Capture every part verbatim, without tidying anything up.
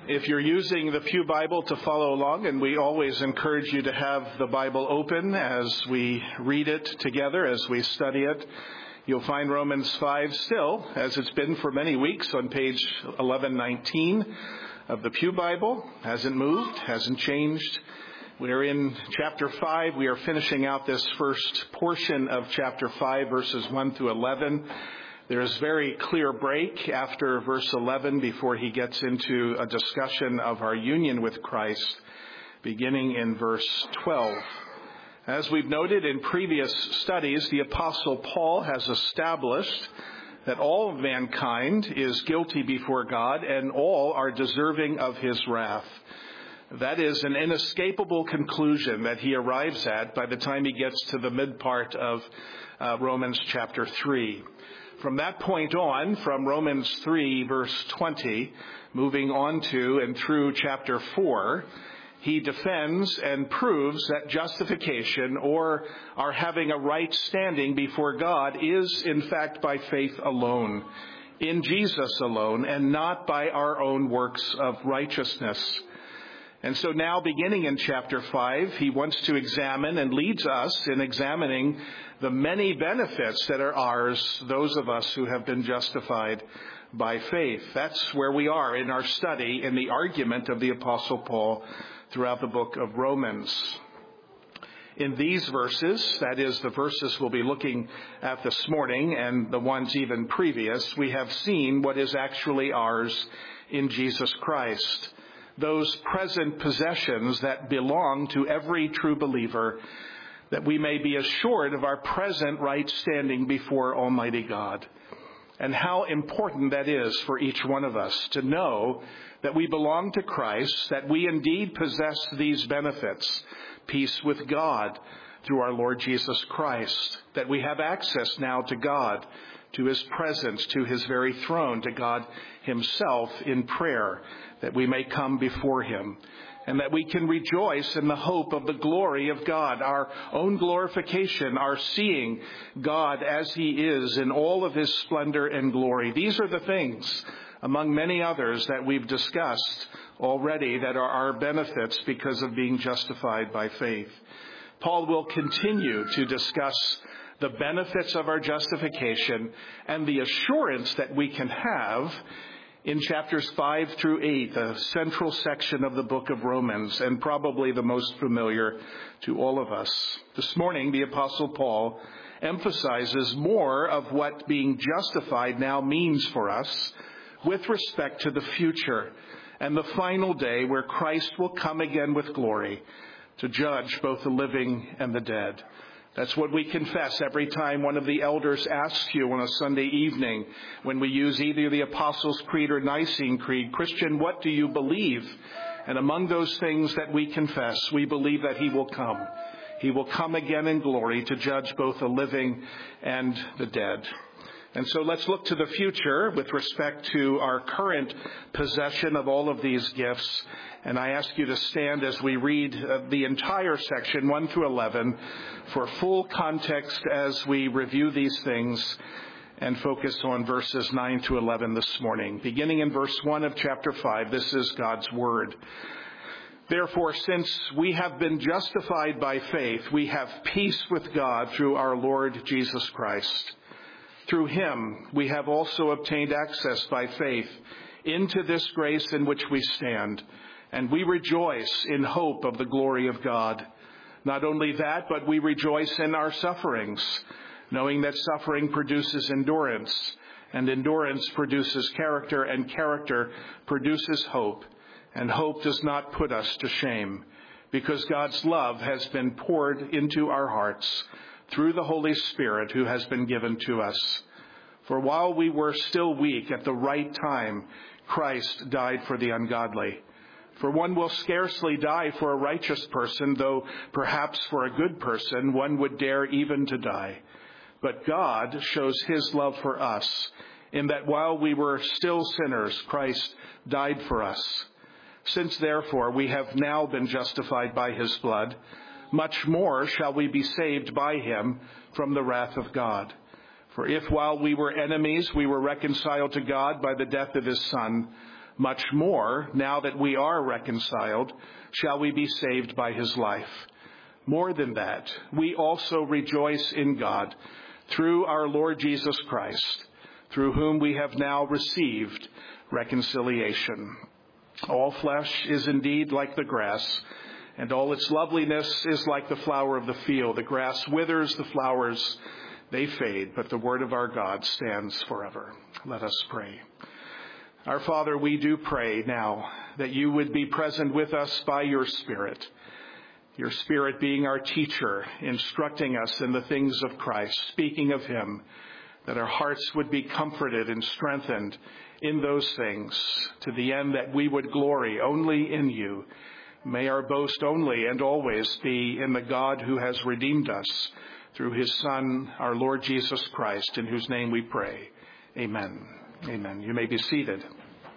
If you're using the Pew Bible to follow along, and we always encourage you to have the Bible open as we read it together, as we study it, you'll find Romans five still, as it's been for many weeks, on page eleven nineteen of the Pew Bible. Hasn't moved, hasn't changed. We're in chapter five. We are finishing out this first portion of chapter five, verses one through eleven. There's very clear break after verse eleven before he gets into a discussion of our union with Christ, beginning in verse twelve. As we've noted in previous studies, the Apostle Paul has established that all of mankind is guilty before God and all are deserving of his wrath. That is an inescapable conclusion that he arrives at by the time he gets to the mid part of uh, Romans chapter three. From that point on, from Romans three, verse twenty, moving on to and through chapter four, he defends and proves that justification, or our having a right standing before God, is in fact by faith alone, in Jesus alone, and not by our own works of righteousness. And so now, beginning in chapter five, he wants to examine and leads us in examining the many benefits that are ours, those of us who have been justified by faith. That's where we are in our study in the argument of the Apostle Paul throughout the book of Romans. In these verses, that is, the verses we'll be looking at this morning and the ones even previous, we have seen what is actually ours in Jesus Christ. Those present possessions that belong to every true believer, that we may be assured of our present right standing before Almighty God. And how important that is for each one of us to know that we belong to Christ, that we indeed possess these benefits, peace with God through our Lord Jesus Christ, that we have access now to God, to his presence, to his very throne, to God himself in prayer, that we may come before him, and that we can rejoice in the hope of the glory of God, our own glorification, our seeing God as he is in all of his splendor and glory. These are the things, among many others, that we've discussed already that are our benefits because of being justified by faith. Paul will continue to discuss the benefits of our justification and the assurance that we can have in chapters five through eight, the central section of the book of Romans, and probably the most familiar to all of us. This morning, the Apostle Paul emphasizes more of what being justified now means for us with respect to the future and the final day where Christ will come again with glory to judge both the living and the dead. That's what we confess every time one of the elders asks you on a Sunday evening when we use either the Apostles' Creed or Nicene Creed, Christian, what do you believe? And among those things that we confess, we believe that he will come. He will come again in glory to judge both the living and the dead. And so let's look to the future with respect to our current possession of all of these gifts. And I ask you to stand as we read the entire section, one through eleven, for full context as we review these things and focus on verses nine to eleven this morning. Beginning in verse one of chapter five, this is God's word. Therefore, since we have been justified by faith, we have peace with God through our Lord Jesus Christ. Through him, we have also obtained access by faith into this grace in which we stand, and we rejoice in hope of the glory of God. Not only that, but we rejoice in our sufferings, knowing that suffering produces endurance, and endurance produces character, and character produces hope. And hope does not put us to shame, because God's love has been poured into our hearts through the Holy Spirit who has been given to us. For while we were still weak, at the right time, Christ died for the ungodly. For one will scarcely die for a righteous person, though perhaps for a good person one would dare even to die. But God shows his love for us, in that while we were still sinners, Christ died for us. Since therefore we have now been justified by his blood, much more shall we be saved by him from the wrath of God. For if while we were enemies we were reconciled to God by the death of his Son, Much more, now that we are reconciled, shall we be saved by his life. More than that, we also rejoice in God through our Lord Jesus Christ, through whom we have now received reconciliation. All flesh is indeed like the grass, and all its loveliness is like the flower of the field. The grass withers, the flowers, they fade, but the word of our God stands forever. Let us pray. Our Father, we do pray now that you would be present with us by your Spirit, your Spirit being our teacher, instructing us in the things of Christ, speaking of him, that our hearts would be comforted and strengthened in those things, to the end that we would glory only in you. May our boast only and always be in the God who has redeemed us through his Son, our Lord Jesus Christ, in whose name we pray. Amen. Amen. You may be seated.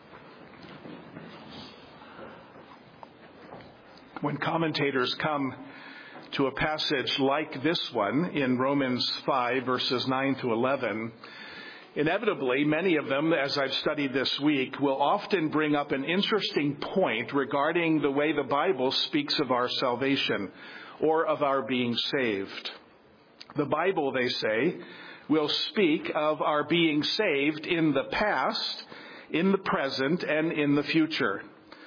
When commentators come to a passage like this one in Romans five, verses nine to eleven, inevitably, many of them, as I've studied this week, will often bring up an interesting point regarding the way the Bible speaks of our salvation or of our being saved. The Bible, they say, will speak of our being saved in the past, in the present, and in the future.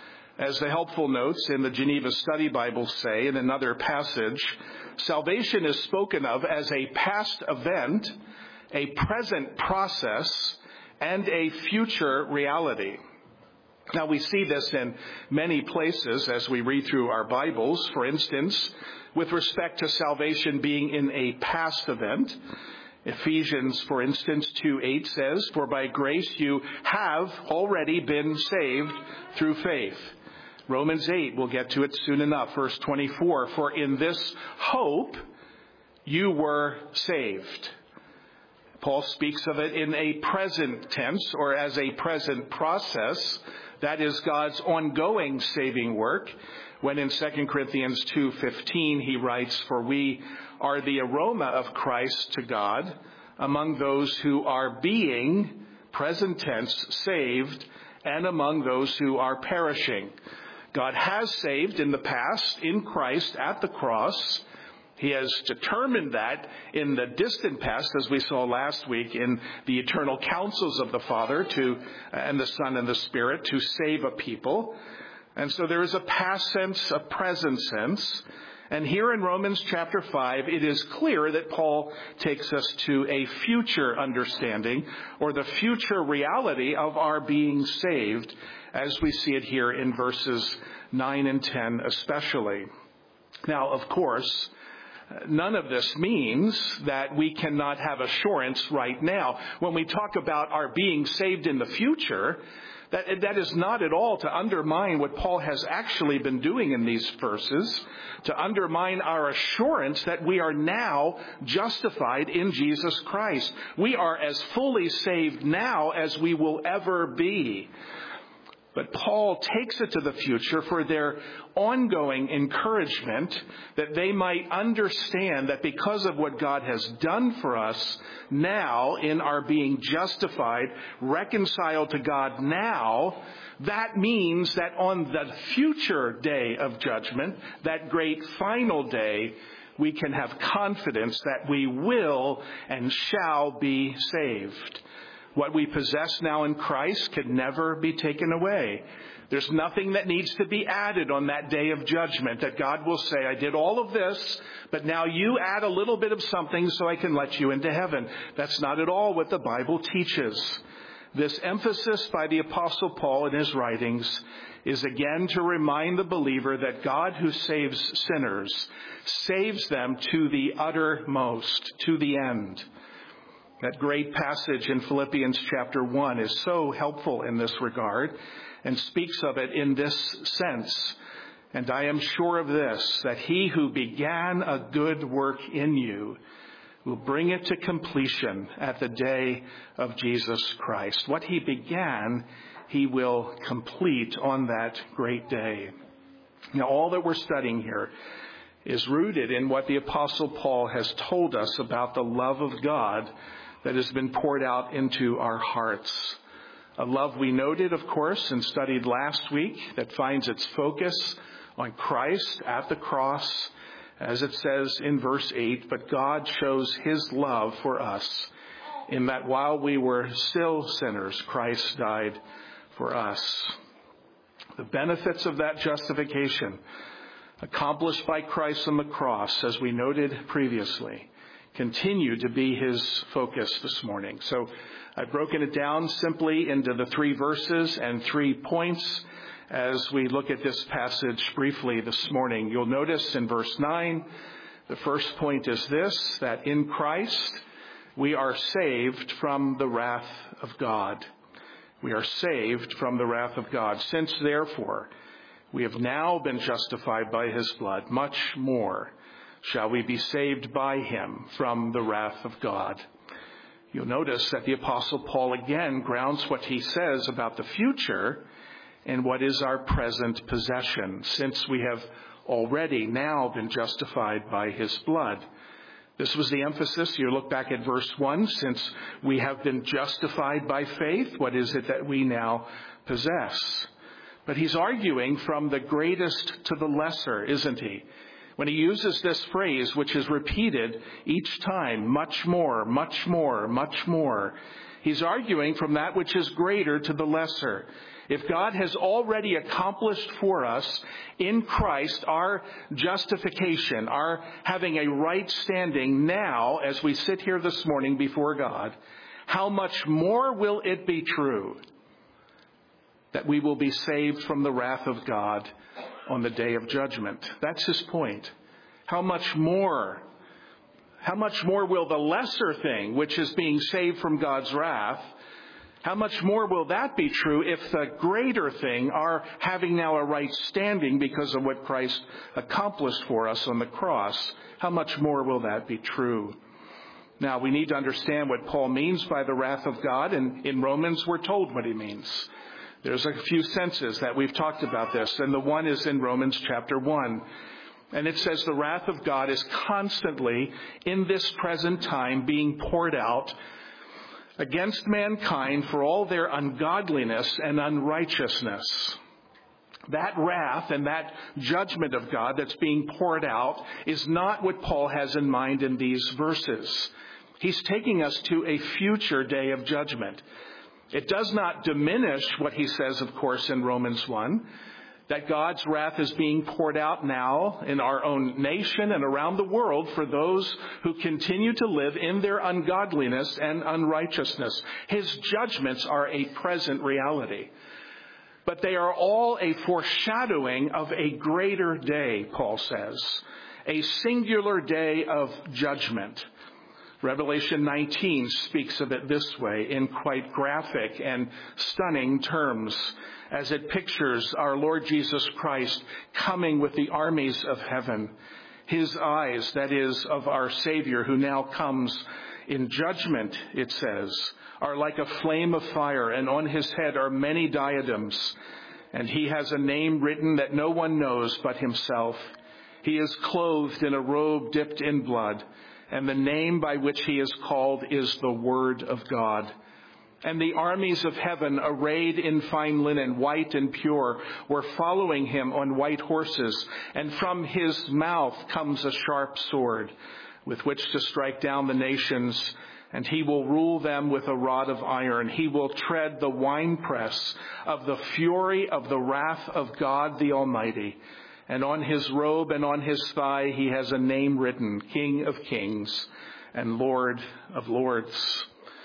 As the helpful notes in the Geneva Study Bible say in another passage, salvation is spoken of as a past event, a present process, and a future reality. Now, we see this in many places as we read through our Bibles. For instance, with respect to salvation being in a past event, Ephesians, for instance, two eight says, "For by grace you have already been saved through faith." Romans eight, we'll get to it soon enough, verse twenty-four, "For in this hope you were saved." Paul speaks of it in a present tense, or as a present process. That is God's ongoing saving work. When in Second Corinthians two fifteen he writes, "For we are the aroma of Christ to God among those who are being," present tense, "saved, and among those who are perishing." God has saved in the past in Christ at the cross. He has determined that in the distant past, as we saw last week, in the eternal counsels of the Father to and the Son and the Spirit to save a people. And so there is a past sense, a present sense. And here in Romans chapter five, it is clear that Paul takes us to a future understanding, or the future reality of our being saved, as we see it here in verses nine and ten especially. Now, of course, none of this means that we cannot have assurance right now. When we talk about our being saved in the future, that, that is not at all to undermine what Paul has actually been doing in these verses, to undermine our assurance that we are now justified in Jesus Christ. We are as fully saved now as we will ever be. But Paul takes it to the future for their ongoing encouragement, that they might understand that because of what God has done for us now in our being justified, reconciled to God now, that means that on the future day of judgment, that great final day, we can have confidence that we will and shall be saved. What we possess now in Christ can never be taken away. There's nothing that needs to be added on that day of judgment, that God will say, "I did all of this, but now you add a little bit of something so I can let you into heaven." That's not at all what the Bible teaches. This emphasis by the Apostle Paul in his writings is again to remind the believer that God who saves sinners saves them to the uttermost, to the end. That great passage in Philippians chapter one is so helpful in this regard and speaks of it in this sense. "And I am sure of this, that he who began a good work in you will bring it to completion at the day of Jesus Christ." What he began, he will complete on that great day. Now, all that we're studying here is rooted in what the Apostle Paul has told us about the love of God that has been poured out into our hearts. A love we noted, of course, and studied last week that finds its focus on Christ at the cross, as it says in verse eight, but God shows his love for us in that while we were still sinners, Christ died for us. The benefits of that justification accomplished by Christ on the cross, as we noted previously, continue to be his focus this morning. So I've broken it down simply into the three verses and three points as we look at this passage briefly this morning. You'll notice in verse nine, the first point is this, that in Christ we are saved from the wrath of God. We are saved from the wrath of God. Since, therefore, we have now been justified by his blood, much more shall we be saved by him from the wrath of God. You'll notice that the Apostle Paul again grounds what he says about the future in what is our present possession, since we have already now been justified by his blood. This was the emphasis. You look back at verse one, since we have been justified by faith, what is it that we now possess? But he's arguing from the greatest to the lesser, isn't he? When he uses this phrase, which is repeated each time, much more, much more, much more, he's arguing from that which is greater to the lesser. If God has already accomplished for us in Christ our justification, our having a right standing now as we sit here this morning before God, how much more will it be true that we will be saved from the wrath of God on the day of judgment? That's his point. How much more, how much more will the lesser thing, which is being saved from God's wrath, how much more will that be true if the greater thing, our having now a right standing because of what Christ accomplished for us on the cross, how much more will that be true? Now, we need to understand what Paul means by the wrath of God, and in Romans we're told what he means. There's a few senses that we've talked about this, and the one is in Romans chapter one. And it says the wrath of God is constantly, in this present time, being poured out against mankind for all their ungodliness and unrighteousness. That wrath and that judgment of God that's being poured out is not what Paul has in mind in these verses. He's taking us to a future day of judgment. It does not diminish what he says, of course, in Romans one, that God's wrath is being poured out now in our own nation and around the world for those who continue to live in their ungodliness and unrighteousness. His judgments are a present reality. But they are all a foreshadowing of a greater day, Paul says, a singular day of judgment. Revelation nineteen speaks of it this way in quite graphic and stunning terms as it pictures our Lord Jesus Christ coming with the armies of heaven. His eyes, that is, of our Savior who now comes in judgment, it says, are like a flame of fire, and on his head are many diadems, and he has a name written that no one knows but himself. He is clothed in a robe dipped in blood, and the name by which he is called is the Word of God. And the armies of heaven, arrayed in fine linen, white and pure, were following him on white horses. And from his mouth comes a sharp sword, with which to strike down the nations. And he will rule them with a rod of iron. He will tread the winepress of the fury of the wrath of God the Almighty. And on his robe and on his thigh he has a name written, King of Kings and Lord of Lords.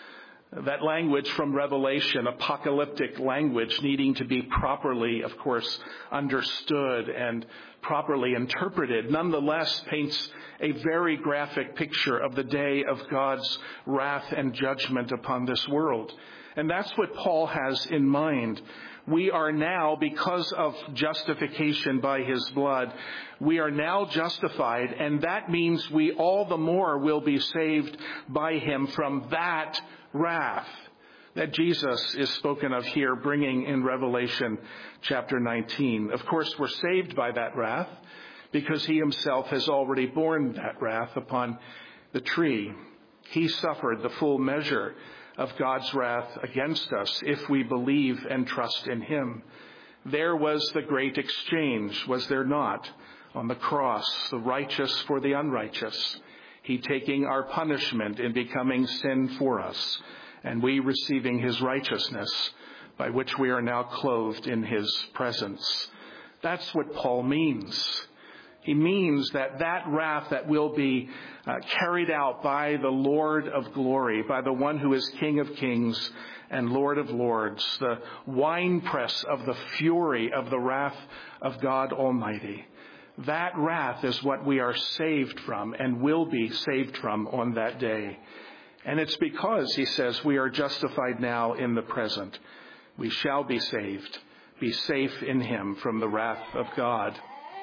That language from Revelation, apocalyptic language, needing to be properly, of course, understood and properly interpreted, nonetheless paints a very graphic picture of the day of God's wrath and judgment upon this world. And that's what Paul has in mind. We are now, because of justification by his blood, we are now justified, and that means we all the more will be saved by him from that wrath that Jesus is spoken of here, bringing in Revelation chapter nineteen. Of course, we're saved by that wrath because he himself has already borne that wrath upon the tree. He suffered the full measure of God's wrath against us if we believe and trust in him. There was the great exchange, was there not? On the cross, the righteous for the unrighteous. He taking our punishment and becoming sin for us, and we receiving his righteousness, by which we are now clothed in his presence. That's what Paul means. He means that that wrath that will be uh, carried out by the Lord of glory, by the one who is King of kings and Lord of lords, the winepress of the fury of the wrath of God Almighty. That wrath is what we are saved from and will be saved from on that day. And it's because, he says, we are justified now in the present. We shall be saved, be safe in him from the wrath of God.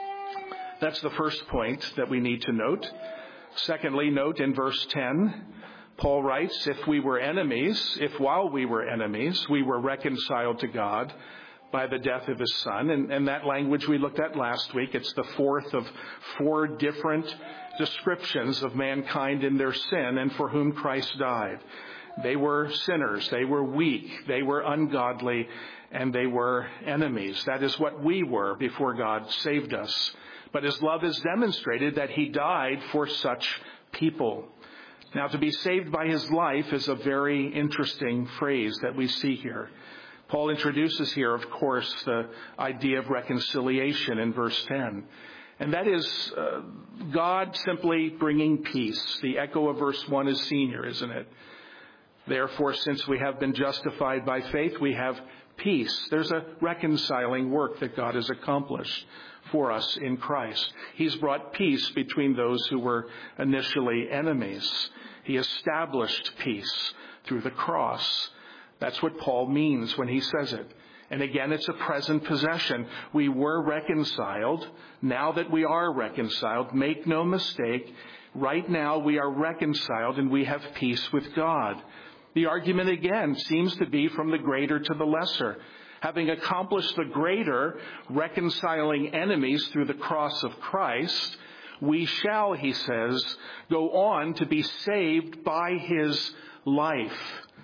That's the first point that we need to note. Secondly, note in verse ten, Paul writes, if we were enemies, if while we were enemies, we were reconciled to God by the death of his son. And, and that language we looked at last week, it's the fourth of four different descriptions of mankind in their sin and for whom Christ died. They were sinners, they were weak, they were ungodly, and they were enemies. That is what we were before God saved us. But his love is demonstrated that he died for such people. Now, to be saved by his life is a very interesting phrase that we see here. Paul introduces here, of course, the idea of reconciliation in verse ten. And that is uh, God simply bringing peace. The echo of verse one is seen here, isn't it? Therefore, since we have been justified by faith, we have peace. There's a reconciling work that God has accomplished for us in Christ. He's brought peace between those who were initially enemies. He established peace through the cross. That's what Paul means when he says it. And again, it's a present possession. We were reconciled. Now that we are reconciled, make no mistake, right now we are reconciled and we have peace with God. The argument again seems to be from the greater to the lesser. Having accomplished the greater, reconciling enemies through the cross of Christ, we shall, he says, go on to be saved by his life.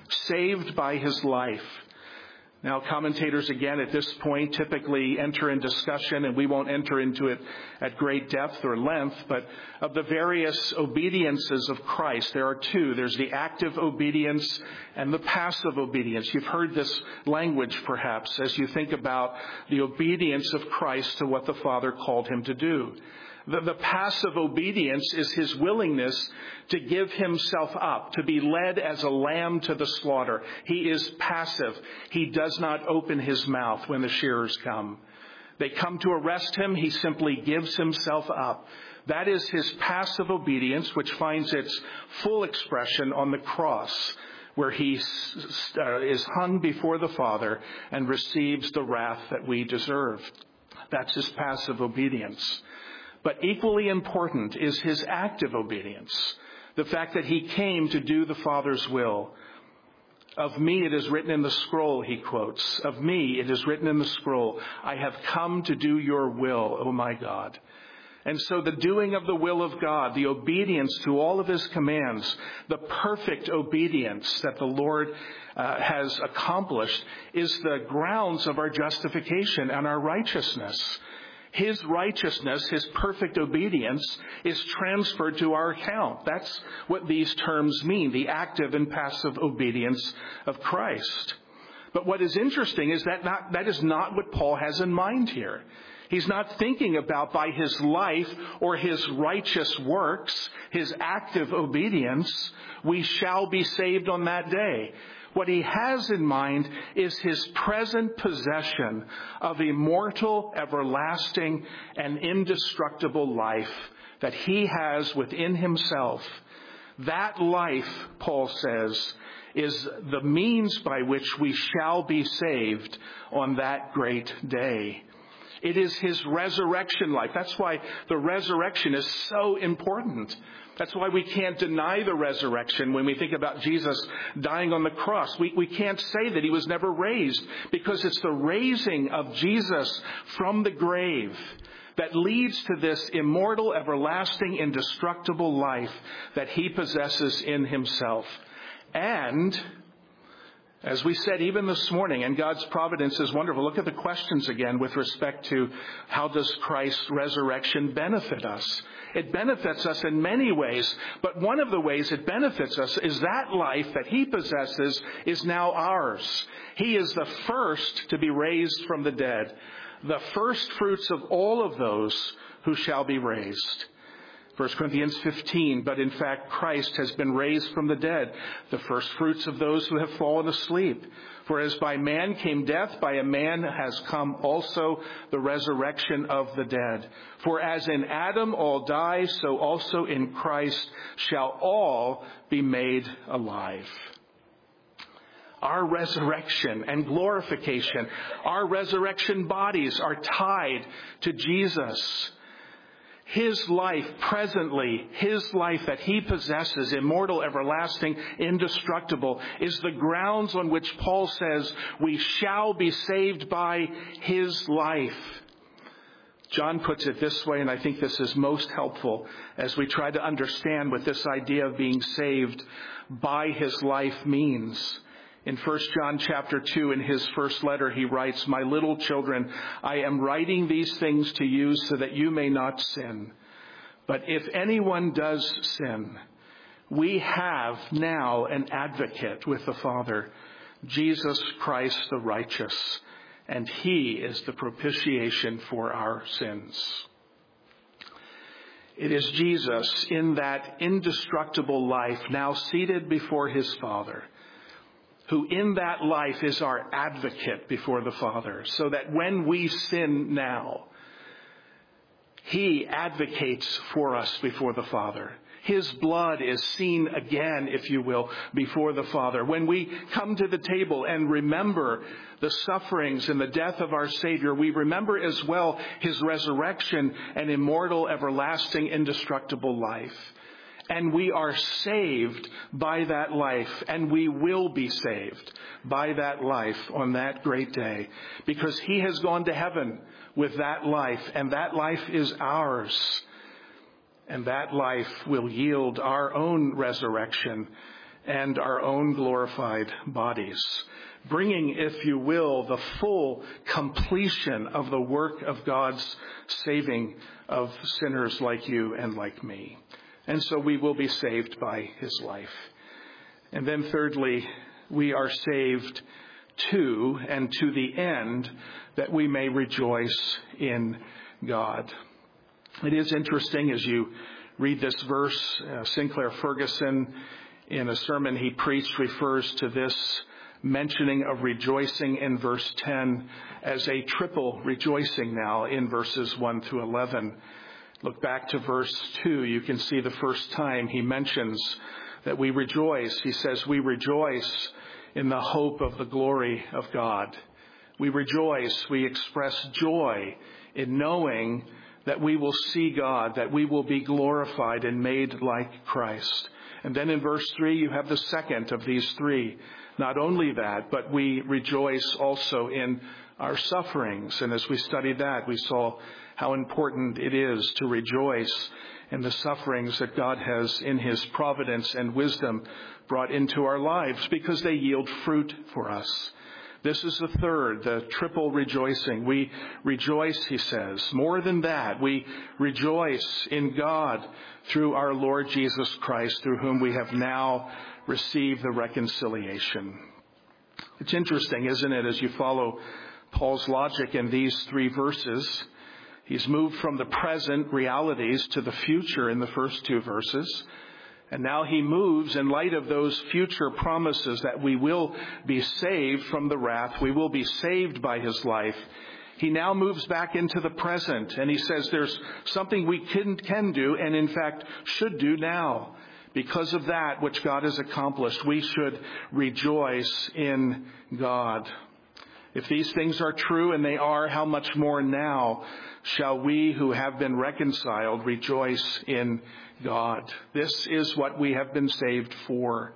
Saved by his life. Now, commentators, again, at this point, typically enter in discussion, and we won't enter into it at great depth or length, but of the various obediences of Christ, there are two. There's the active obedience and the passive obedience. You've heard this language, perhaps, as you think about the obedience of Christ to what the Father called him to do. The, the passive obedience is his willingness to give himself up, to be led as a lamb to the slaughter. He is passive. He does not open his mouth when the shearers come. They come to arrest him. He simply gives himself up. That is his passive obedience, which finds its full expression on the cross, where he uh, is hung before the Father and receives the wrath that we deserve. That's his passive obedience. But equally important is his active obedience. The fact that he came to do the Father's will. Of me it is written in the scroll, he quotes. Of me it is written in the scroll, I have come to do your will, O my God. And so the doing of the will of God, the obedience to all of his commands, the perfect obedience that the Lord uh, has accomplished is the grounds of our justification and our righteousness. His righteousness, his perfect obedience, is transferred to our account. That's what these terms mean, the active and passive obedience of Christ. But what is interesting is that not, that is not what Paul has in mind here. He's not thinking about by his life or his righteous works, his active obedience, we shall be saved on that day. What he has in mind is his present possession of immortal, everlasting, and indestructible life that he has within himself. That life, Paul says, is the means by which we shall be saved on that great day. It is his resurrection life. That's why the resurrection is so important. That's why we can't deny the resurrection when we think about Jesus dying on the cross. We, we can't say that he was never raised, because it's the raising of Jesus from the grave that leads to this immortal, everlasting, indestructible life that he possesses in himself. And As we said even this morning, and God's providence is wonderful. Look at the questions again with respect to how does Christ's resurrection benefit us? It benefits us in many ways, but one of the ways it benefits us is that life that he possesses is now ours. He is the first to be raised from the dead, the first fruits of all of those who shall be raised. First Corinthians fifteen, but in fact Christ has been raised from the dead, the first fruits of those who have fallen asleep. For as by man came death, by a man has come also the resurrection of the dead. For as in Adam all die, so also in Christ shall all be made alive. Our resurrection and glorification, our resurrection bodies are tied to Jesus. His life presently, his life that he possesses, immortal, everlasting, indestructible, is the grounds on which Paul says we shall be saved by his life. John puts it this way, and I think this is most helpful as we try to understand what this idea of being saved by his life means. In First John chapter two, in his first letter, he writes, "My little children, I am writing these things to you so that you may not sin. But if anyone does sin, we have now an advocate with the Father, Jesus Christ the righteous, and he is the propitiation for our sins." It is Jesus in that indestructible life, now seated before his Father, who in that life is our advocate before the Father, so that when we sin now, he advocates for us before the Father. His blood is seen again, if you will, before the Father. When we come to the table and remember the sufferings and the death of our Savior, we remember as well his resurrection and immortal, everlasting, indestructible life. And we are saved by that life, and we will be saved by that life on that great day, because he has gone to heaven with that life, and that life is ours. And that life will yield our own resurrection and our own glorified bodies, bringing, if you will, the full completion of the work of God's saving of sinners like you and like me. And so we will be saved by his life. And then thirdly, we are saved to and to the end that we may rejoice in God. It is interesting as you read this verse, uh, Sinclair Ferguson, in a sermon he preached, refers to this mentioning of rejoicing in verse ten as a triple rejoicing now in verses one through eleven. Look back to verse two. You can see the first time he mentions that we rejoice. He says, we rejoice in the hope of the glory of God. We rejoice, we express joy in knowing that we will see God, that we will be glorified and made like Christ. And then in verse three, you have the second of these three. Not only that, but we rejoice also in our sufferings. And as we studied that, we saw how important it is to rejoice in the sufferings that God has in his providence and wisdom brought into our lives, because they yield fruit for us. This is the third, the triple rejoicing. We rejoice, he says. More than that, we rejoice in God through our Lord Jesus Christ, through whom we have now received the reconciliation. It's interesting, isn't it, as you follow Paul's logic in these three verses. He's moved from the present realities to the future in the first two verses. And now he moves in light of those future promises that we will be saved from the wrath. We will be saved by his life. He now moves back into the present, and he says there's something we can, can do and in fact should do now. Because of that which God has accomplished, we should rejoice in God. If these things are true, and they are, how much more now shall we who have been reconciled rejoice in God? This is what we have been saved for,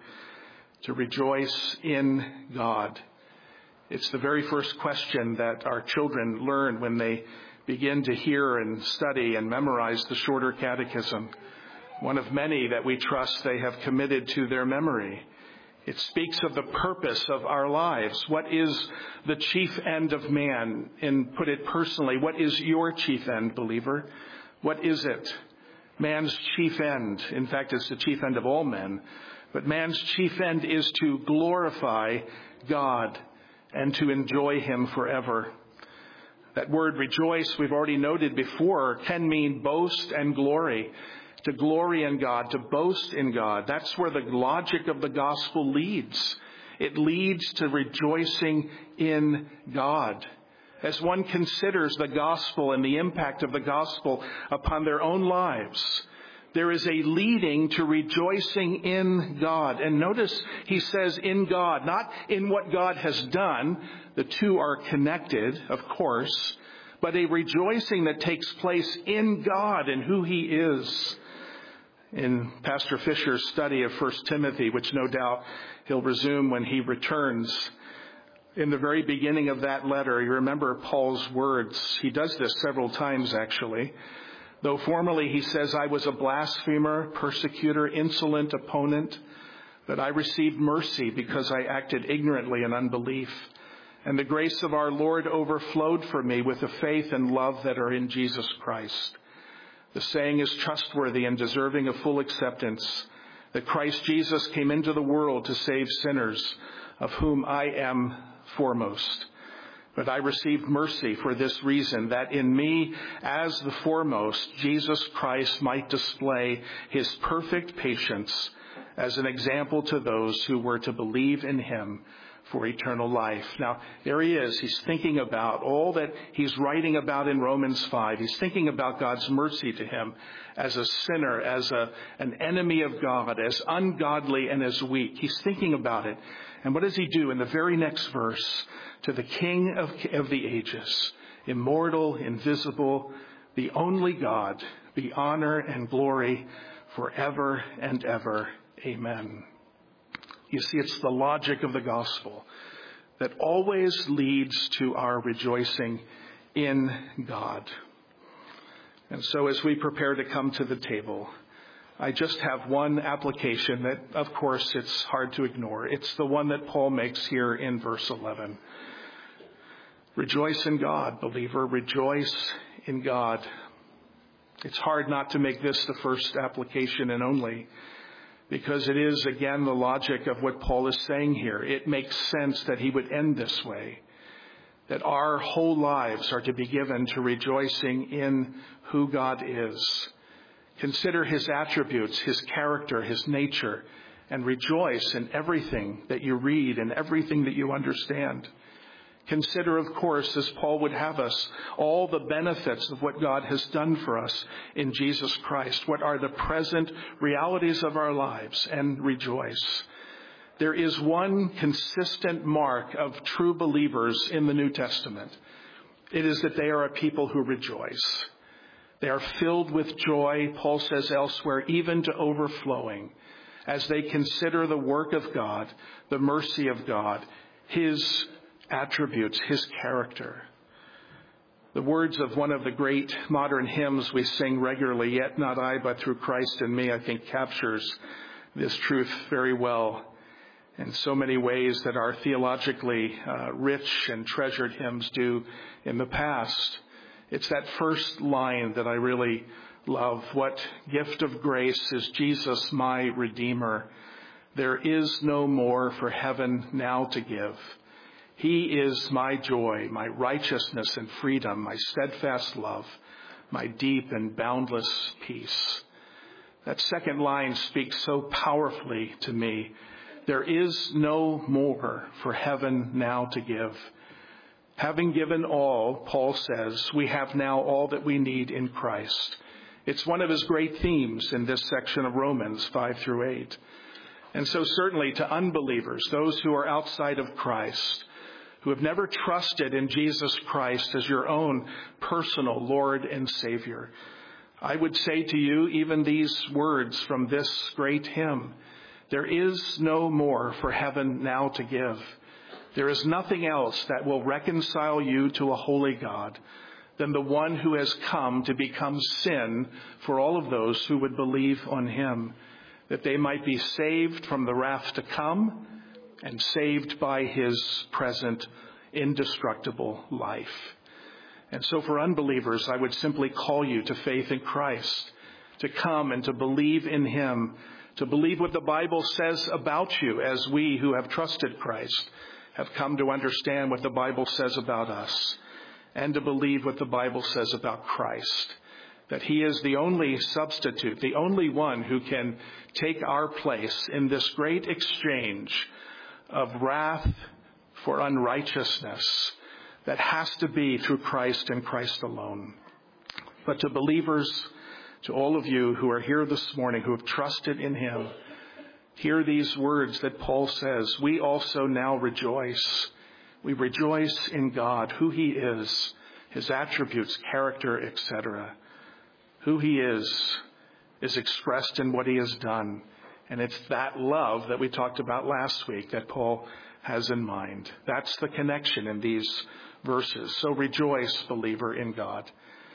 to rejoice in God. It's the very first question that our children learn when they begin to hear and study and memorize the shorter catechism. One of many that we trust they have committed to their memory. It speaks of the purpose of our lives. What is the chief end of man? And put it personally, what is your chief end, believer? What is it? Man's chief end, in fact, it's the chief end of all men, but man's chief end is to glorify God and to enjoy him forever. That word rejoice, we've already noted before, can mean boast and glory. To glory in God, to boast in God. That's where the logic of the gospel leads. It leads to rejoicing in God. As one considers the gospel and the impact of the gospel upon their own lives, there is a leading to rejoicing in God. And notice he says in God, not in what God has done. The two are connected, of course, but a rejoicing that takes place in God and who he is. In Pastor Fisher's study of First Timothy, which no doubt he'll resume when he returns, in the very beginning of that letter, you remember Paul's words. He does this several times, actually. Though formerly he says, I was a blasphemer, persecutor, insolent opponent, but I received mercy because I acted ignorantly in unbelief. And the grace of our Lord overflowed for me with the faith and love that are in Jesus Christ. The saying is trustworthy and deserving of full acceptance, that Christ Jesus came into the world to save sinners, of whom I am foremost. But I received mercy for this reason, that in me, as the foremost, Jesus Christ might display his perfect patience as an example to those who were to believe in him for eternal life. Now, there he is. He's thinking about all that he's writing about in Romans five. He's thinking about God's mercy to him as a sinner, as a, an enemy of God, as ungodly and as weak. He's thinking about it. And what does he do in the very next verse? To the King of, of the ages, immortal, invisible, the only God, be honor and glory forever and ever. Amen. You see, it's the logic of the gospel that always leads to our rejoicing in God. And so as we prepare to come to the table, I just have one application that, of course, it's hard to ignore. It's the one that Paul makes here in verse eleven. Rejoice in God, believer. Rejoice in God. It's hard not to make this the first application and only, because it is, again, the logic of what Paul is saying here. It makes sense that he would end this way, that our whole lives are to be given to rejoicing in who God is. Consider his attributes, his character, his nature, and rejoice in everything that you read and everything that you understand. Consider, of course, as Paul would have us, all the benefits of what God has done for us in Jesus Christ. What are the present realities of our lives? And rejoice. There is one consistent mark of true believers in the New Testament. It is that they are a people who rejoice. They are filled with joy, Paul says elsewhere, even to overflowing, as they consider the work of God, the mercy of God, his attributes, his character. The words of one of the great modern hymns we sing regularly, Yet Not I, But Through Christ in Me, I think captures this truth very well in so many ways that our theologically uh, rich and treasured hymns do in the past. It's that first line that I really love. What gift of grace is Jesus, my Redeemer? There is no more for heaven now to give. He is my joy, my righteousness and freedom, my steadfast love, my deep and boundless peace. That second line speaks so powerfully to me. There is no more for heaven now to give. Having given all, Paul says, we have now all that we need in Christ. It's one of his great themes in this section of Romans five through eight. And so certainly to unbelievers, those who are outside of Christ, who have never trusted in Jesus Christ as your own personal Lord and Savior, I would say to you even these words from this great hymn: there is no more for heaven now to give. There is nothing else that will reconcile you to a holy God than the one who has come to become sin for all of those who would believe on him. that they might be saved from the wrath to come and saved by his present indestructible life. And so for unbelievers, I would simply call you to faith in Christ, to come and to believe in him, to believe what the Bible says about you, as we who have trusted Christ have come to understand what the Bible says about us, and to believe what the Bible says about Christ, that he is the only substitute, the only one who can take our place in this great exchange of wrath for unrighteousness that has to be through Christ and Christ alone. But to believers, to all of you who are here this morning, who have trusted in him, hear these words that Paul says, we also now rejoice. We rejoice in God, who he is, his attributes, character, et cetera. Who he is, is expressed in what he has done. And it's that love that we talked about last week that Paul has in mind. That's the connection in these verses. So rejoice, believer, in God.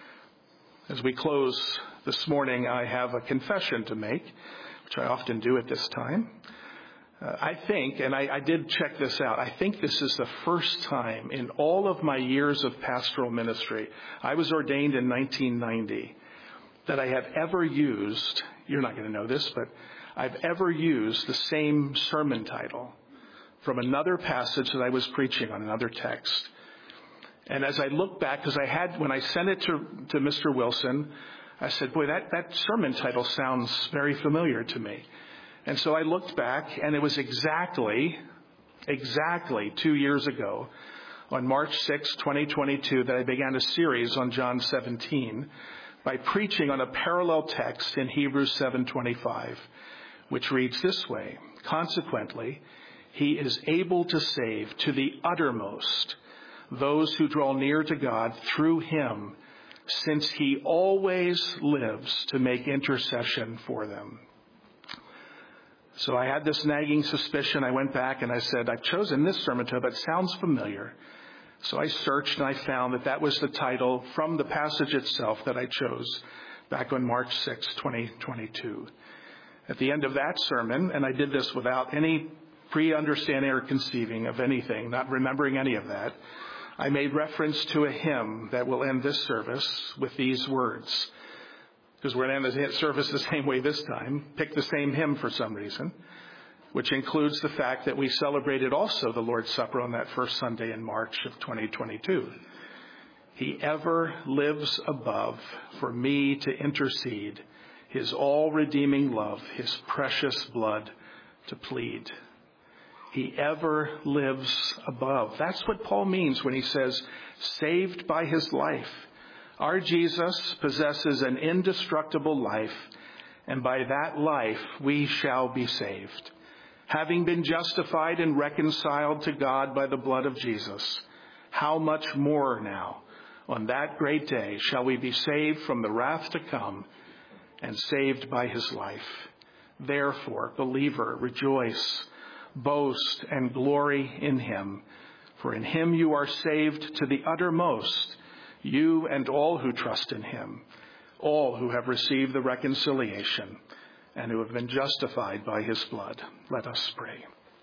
As we close this morning, I have a confession to make, which I often do at this time. Uh, I think, and I, I did check this out, I think this is the first time in all of my years of pastoral ministry, I was ordained in nineteen ninety, that I have ever used, you're not going to know this, but I've ever used the same sermon title from another passage that I was preaching on, another text. And as I look back, because I had, when I sent it to, to Mister Wilson, I said, boy, that, that sermon title sounds very familiar to me. And so I looked back, and it was exactly, exactly two years ago, on March sixth, twenty twenty-two, that I began a series on John seventeen by preaching on a parallel text in Hebrews seven twenty-five, which reads this way, consequently, he is able to save to the uttermost those who draw near to God through him, since he always lives to make intercession for them. So I had this nagging suspicion. I went back and I said, I've chosen this sermon title, but it sounds familiar. So I searched and I found that that was the title from the passage itself that I chose back on March sixth, twenty twenty-two. At the end of that sermon, and I did this without any pre-understanding or conceiving of anything, not remembering any of that, I made reference to a hymn that will end this service with these words. Because we're going to end the service the same way this time. Pick the same hymn for some reason, which includes the fact that we celebrated also the Lord's Supper on that first Sunday in March of twenty twenty-two. He ever lives above for me to intercede, his all-redeeming love, his precious blood to plead. He ever lives above. That's what Paul means when he says, saved by his life. Our Jesus possesses an indestructible life, and by that life we shall be saved. Having been justified and reconciled to God by the blood of Jesus, how much more now, on that great day, shall we be saved from the wrath to come and saved by his life. Therefore, believer, rejoice, boast, and glory in him. For in him you are saved to the uttermost, you and all who trust in him, all who have received the reconciliation and who have been justified by his blood. Let us pray.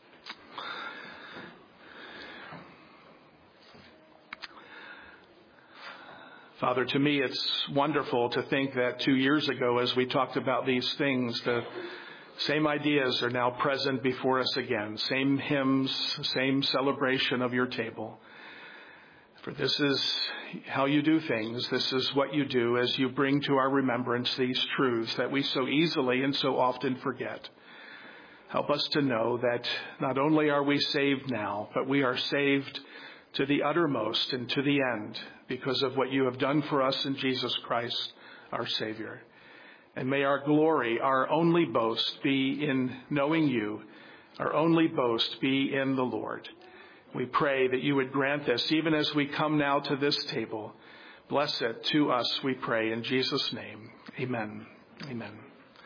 Father, to me it's wonderful to think that two years ago, as we talked about these things, the same ideas are now present before us again. Same hymns, same celebration of your table. For this is how you do things. This is what you do as you bring to our remembrance these truths that we so easily and so often forget. Help us to know that not only are we saved now, but we are saved to the uttermost and to the end because of what you have done for us in Jesus Christ, our Savior. And may our glory, our only boast, be in knowing you. Our only boast be in the Lord. We pray that you would grant this even as we come now to this table. Bless it to us, we pray, in Jesus' name. Amen. Amen.